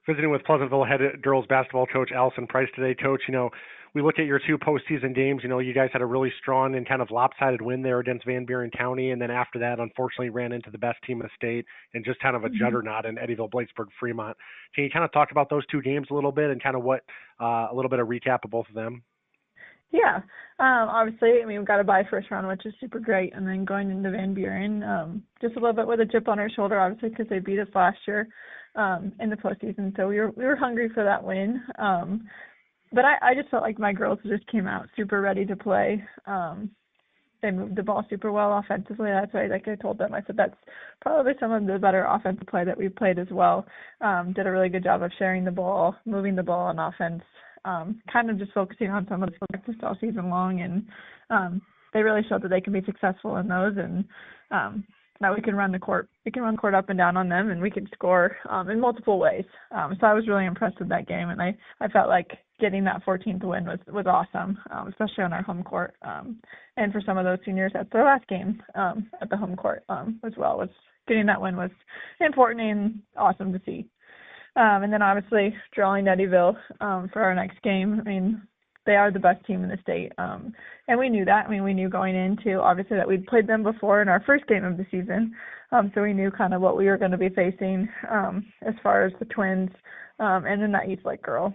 Visiting with Pleasantville head girls basketball coach Allison Price today. Coach, we look at your two postseason games. You guys had a really strong and kind of lopsided win there against Van Buren County, and then after that, unfortunately, ran into the best team in the state and just kind of a juggernaut in Eddyville, Bladensburg, Fremont. Can you kind of talk about those two games a little bit and kind of what a little bit of recap of both of them? Yeah. Obviously, we got a bye first round, which is super great, and then going into Van Buren, just a little bit with a chip on our shoulder, obviously, because they beat us last year in the postseason. So we were hungry for that win. But I just felt like my girls just came out super ready to play. They moved the ball super well offensively. That's why, like I told them, I said that's probably some of the better offensive play that we've played as well. Did a really good job of sharing the ball, moving the ball on offense. Kind of just focusing on some of the practice all season long, and they really showed that they can be successful in those, and that we can run the court. We can run the court up and down on them, and we can score in multiple ways. So I was really impressed with that game, and I felt like getting that 14th win was awesome, especially on our home court, and for some of those seniors, that's their last game at the home court as well. Getting that win was important and awesome to see. And then obviously drawing Eddyville for our next game. They are the best team in the state. And we knew that. We knew going into, obviously, that we'd played them before in our first game of the season. So we knew kind of what we were going to be facing as far as the Twins and then that East Lake girl.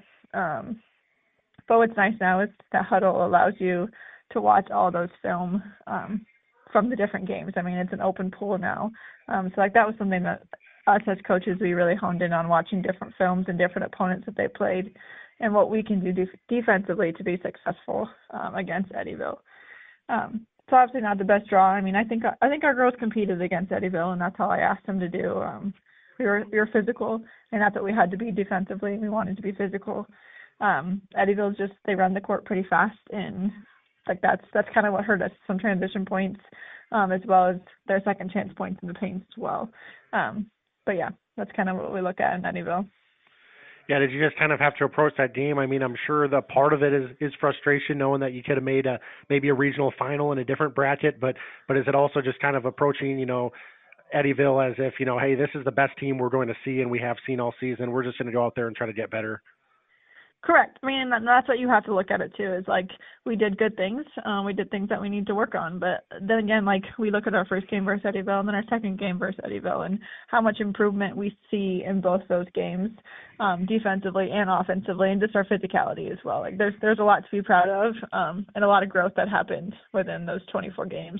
But what's nice now is that Huddle allows you to watch all those film from the different games. It's an open pool now. So that was something that us as coaches, we really honed in on watching different films and different opponents that they played and what we can do defensively to be successful against Eddyville. So obviously not the best draw. I think our girls competed against Eddyville, and that's all I asked them to do. We were physical, and that's what we had to be defensively. We wanted to be physical. Eddyville's they run the court pretty fast, and that's kind of what hurt us. Some transition points, as well as their second chance points in the paint as well. But yeah, that's kind of what we look at in Eddyville. Yeah, did you just kind of have to approach that game? I'm sure the part of it is frustration, knowing that you could have made maybe a regional final in a different bracket, but is it also just kind of approaching, Eddyville as if, hey, this is the best team we're going to see and we have seen all season. We're just going to go out there and try to get better. Correct. That's what you have to look at it too, is we did good things. We did things that we need to work on. But then again, we look at our first game versus Eddyville and then our second game versus Eddyville and how much improvement we see in both those games, defensively and offensively, and just our physicality as well. There's a lot to be proud of, and a lot of growth that happened within those 24 games.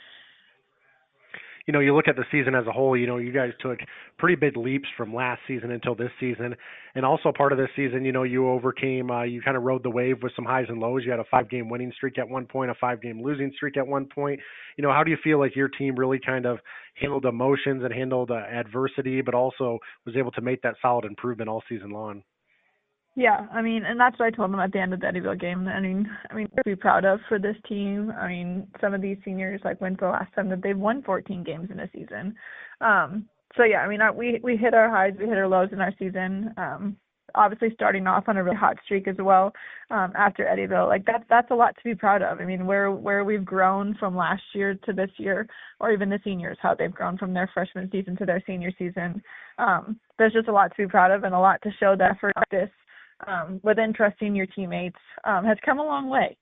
You look at the season as a whole, you guys took pretty big leaps from last season until this season. And also part of this season, you overcame, you kind of rode the wave with some highs and lows. You had a 5-game winning streak at one point, a 5-game losing streak at one point. How do you feel like your team really kind of handled emotions and handled adversity, but also was able to make that solid improvement all season long? Yeah, and that's what I told them at the end of the Eddyville game. To be proud of for this team. Some of these seniors, when's the last time that they've won 14 games in a season? So yeah, we hit our highs, we hit our lows in our season. Obviously starting off on a really hot streak as well after Eddyville. That's a lot to be proud of. Where we've grown from last year to this year, or even the seniors, how they've grown from their freshman season to their senior season. There's just a lot to be proud of and a lot to show that for practice. Within trusting your teammates has come a long way.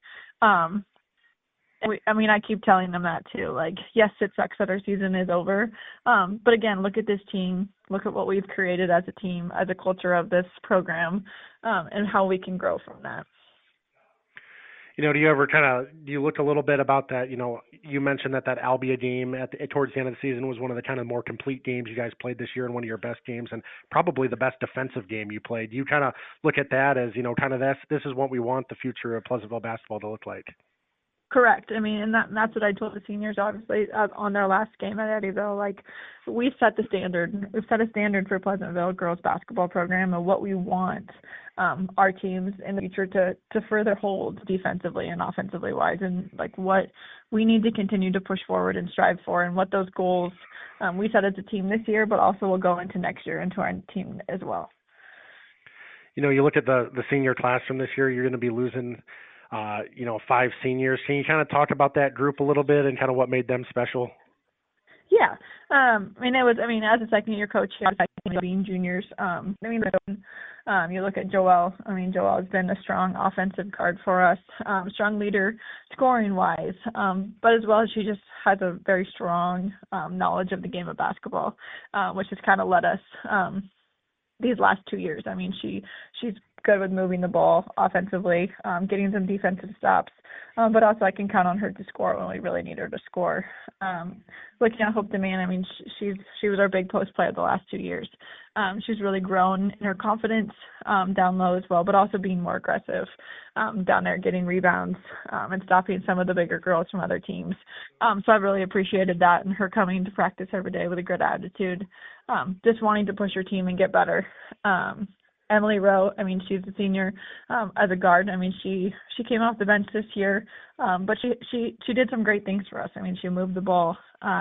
I keep telling them that too. Yes, it sucks that our season is over. But again, look at this team. Look at what we've created as a team, as a culture of this program, and how we can grow from that. Do you look a little bit about that? You mentioned that Albia game towards the end of the season was one of the kind of more complete games you guys played this year and one of your best games and probably the best defensive game you played. Do you kind of look at that as, this is what we want the future of Pleasantville basketball to look like? Correct. And that's what I told the seniors, obviously, on their last game at Eddyville. We've set the standard. We've set a standard for Pleasantville girls basketball program and what we want our teams in the future to further hold defensively and offensively wise, and what we need to continue to push forward and strive for, and what those goals we set as a team this year, but also will go into next year into our team as well. You look at the senior class from this year, you're going to be losing 5 seniors. Can you kind of talk about that group a little bit and kind of what made them special? Yeah. As a second year coach, being juniors, you look at Joelle. Joelle has been a strong offensive guard for us, strong leader scoring wise, but as well as she just has a very strong knowledge of the game of basketball, which has kind of led us these last 2 years. She's good with moving the ball offensively, getting some defensive stops, but also I can count on her to score when we really need her to score. Looking at Hope Demand, she was our big post player the last 2 years. She's really grown in her confidence down low as well, but also being more aggressive down there, getting rebounds and stopping some of the bigger girls from other teams. So I've really appreciated that, and her coming to practice every day with a good attitude, just wanting to push her team and get better. Emily Rowe, she's a senior as a guard. She came off the bench this year, but she did some great things for us. She moved the ball.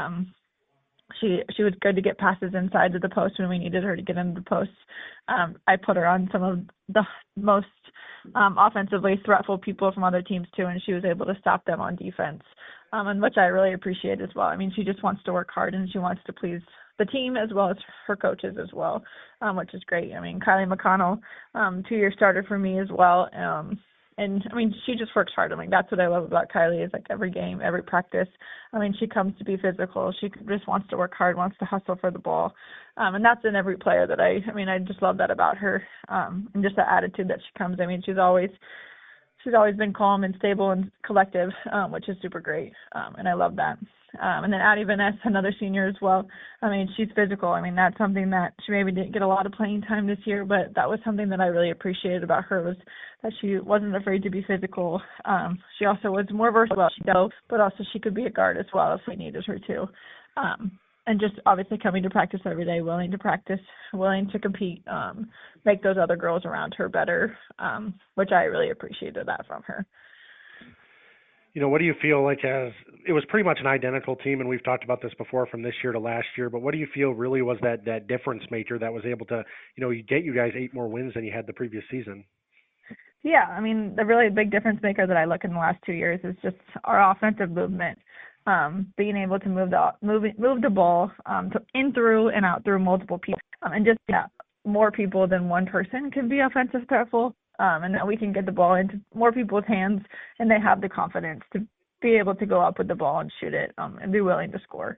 She was good to get passes inside to the post when we needed her to get into the post. I put her on some of the most offensively threatful people from other teams too, and she was able to stop them on defense, and which I really appreciate as well. She just wants to work hard and she wants to please the team as well as her coaches as well, which is great. Kylie McConnell, 2-year starter for me as well. And she just works hard. That's what I love about Kylie is every game, every practice. She comes to be physical. She just wants to work hard, wants to hustle for the ball. And that's in every player that I just love that about her. And just the attitude that she comes. She's always been calm and stable and collective, which is super great. And I love that. And then Addie Vaness, another senior as well. She's physical. That's something that she maybe didn't get a lot of playing time this year, but that was something that I really appreciated about her was that she wasn't afraid to be physical. She also was more versatile, but also she could be a guard as well if we needed her to. And just obviously coming to practice every day, willing to practice, willing to compete, make those other girls around her better, which I really appreciated that from her. What do you feel like it was pretty much an identical team, and we've talked about this before from this year to last year, but what do you feel really was that difference maker that was able to, get you guys 8 more wins than you had the previous season? Yeah, the really big difference maker that I look in the last 2 years is just our offensive movement. Being able to move the ball in through and out through multiple people, and just more people than one person can be offensive threatful, and that we can get the ball into more people's hands, and they have the confidence to be able to go up with the ball and shoot it, and be willing to score.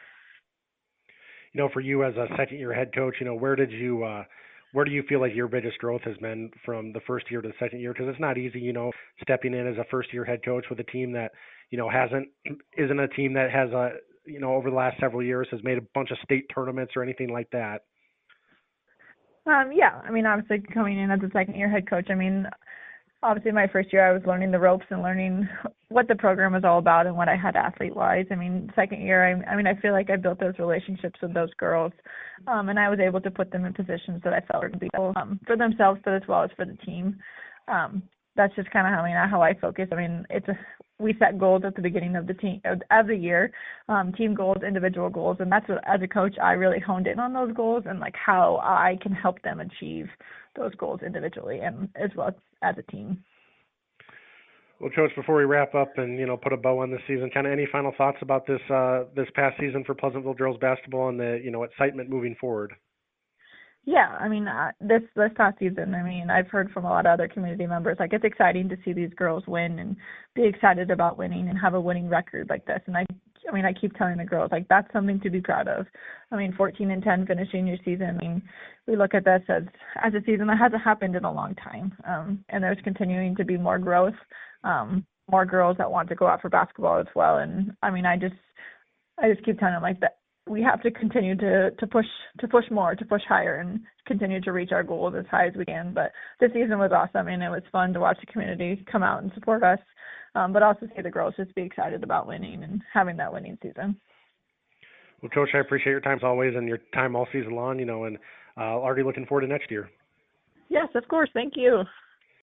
For you as a second-year head coach, where do you feel like your biggest growth has been from the first year to the second year? Because it's not easy, stepping in as a first-year head coach with a team that, isn't a team that has over the last several years has made a bunch of state tournaments or anything like that. Yeah, obviously coming in as a second-year head coach, obviously my first year I was learning the ropes and learning what the program was all about and what I had athlete-wise. Second year, I feel like I built those relationships with those girls, and I was able to put them in positions that I felt were good for themselves, but as well as for the team. That's just kind of how I focus. We set goals at the beginning of the year, team goals, individual goals, and that's what, as a coach, I really honed in on those goals and how I can help them achieve those goals individually and as well as a team. Well, Coach, before we wrap up and put a bow on this season, kind of any final thoughts about this past season for Pleasantville girls basketball and the excitement moving forward? Yeah, this past season, I've heard from a lot of other community members, it's exciting to see these girls win and be excited about winning and have a winning record like this. And I keep telling the girls, that's something to be proud of. 14-10 finishing your season. We look at this as a season that hasn't happened in a long time. And there's continuing to be more growth, more girls that want to go out for basketball as well. And I just keep telling them that we have to continue to push more, to push higher and continue to reach our goals as high as we can. But this season was awesome, and it was fun to watch the community come out and support us, but also see the girls just be excited about winning and having that winning season. Well, Coach, I appreciate your time as always and your time all season long, and already looking forward to next year. Yes, of course. Thank you.